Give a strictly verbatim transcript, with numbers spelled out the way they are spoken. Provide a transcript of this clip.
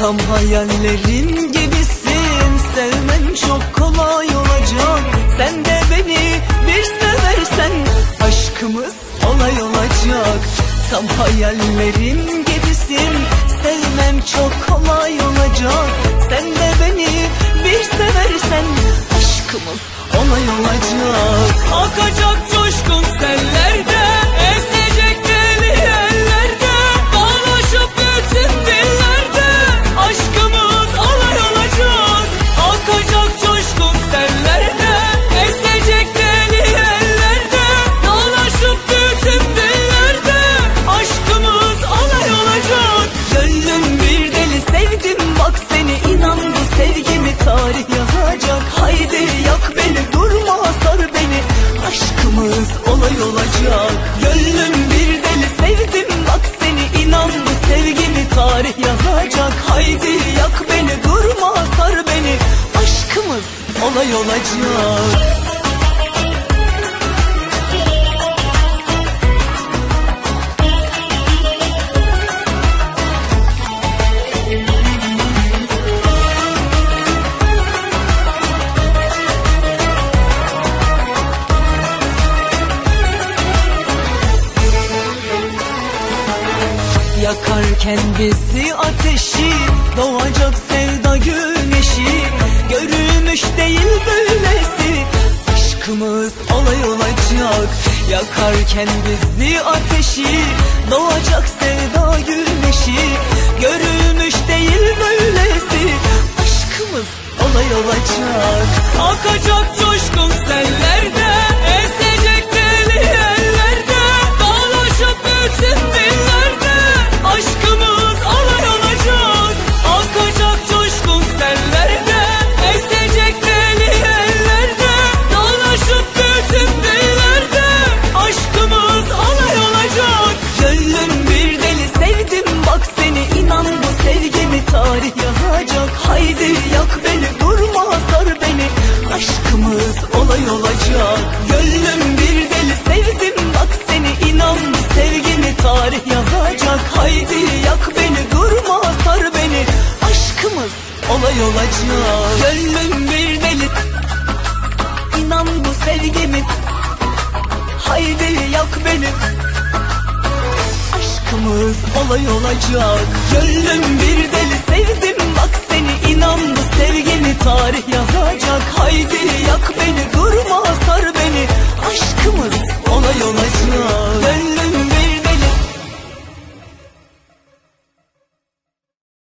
Tam hayallerim gibisin, sevmem çok kolay olacak. Sen de beni bir seversen aşkımız olay olacak. Tam hayallerim gibisin, sevmem çok kolay olacak. Sen de beni bir seversen aşkımız olay olacak. Akacak coşkun sellerde, esecek deli ellerde, dolaşıp bütün dillerde aşkımız olay olacak. Akacak coşkun sellerde, esecek deli ellerde, dolaşıp bütün dillerde aşkımız olay olacak. Gönlüm bir deli sevdim bak seni, inan bu sevgimi tarih yazacak. Haydi yak beni, durma sar beni, aşkımız olay olacak. Gönlüm bir deli sevdim bak seni, inan bu sevgimi tarih yazacak. Haydi yak beni, durma sar beni, aşkımız olay olacak. Yakarken bizi ateşi, doğacak sevda güneşi, görülmüş değil böylesi, aşkımız olay olacak. Yakarken bizi ateşi, doğacak sevda güneşi, görülmüş değil böylesi, aşkımız olay olacak. Akacak coşkun sellerde, esecek deli ellerde, dolaşıp bütün dillerde aşkımız olay olacak. Akacak coşkun sellerde, esecek deli ellerde, dolaşıp bütün dillerde aşkımız olay olacak. Gönlüm bir deli sevdim bak seni, inan bu sevgimi tarih yazacak. Haydi yak beni, durma sar beni, aşkımız olay olacak. Gönlüm bir deli sevdim bak seni, inan bu sevgimi tarih yazacak. Haydi yak beni, durma sar beni, aşkımız olay olacak. Gönlüm bir deli, inan bu sevgimi, haydi yak beni, aşkımız olay olacak. Gönlüm bir deli sevdim bak seni, inan bu sevgimi tarih yazacak. Haydi yak beni, durma sar beni, aşkımız olay olacak.